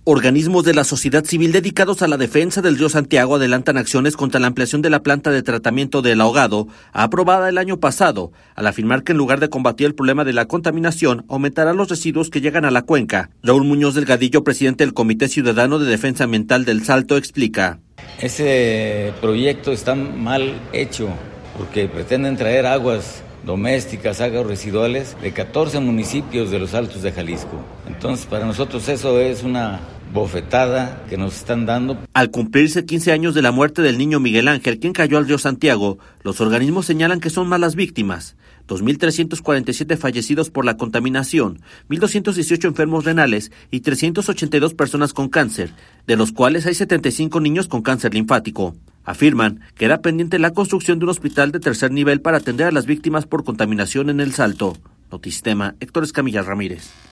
Organismos de la sociedad civil dedicados a la defensa del río Santiago adelantan acciones contra la ampliación de la planta de tratamiento del ahogado, aprobada el año pasado, al afirmar que en lugar de combatir el problema de la contaminación, aumentará los residuos que llegan a la cuenca. Raúl Muñoz Delgadillo, presidente del Comité Ciudadano de Defensa Ambiental del Salto, explica. Ese proyecto está mal hecho porque pretenden traer aguas domésticas, aguas residuales de 14 municipios de los Altos de Jalisco. Entonces, para nosotros eso es una bofetada que nos están dando. Al cumplirse 15 años de la muerte del niño Miguel Ángel, quien cayó al río Santiago, los organismos señalan que son malas víctimas. 2.347 fallecidos por la contaminación, 1.218 enfermos renales y 382 personas con cáncer, de los cuales hay 75 niños con cáncer linfático. Afirman que era pendiente la construcción de un hospital de tercer nivel para atender a las víctimas por contaminación en El Salto. Notisistema, Héctor Escamilla Ramírez.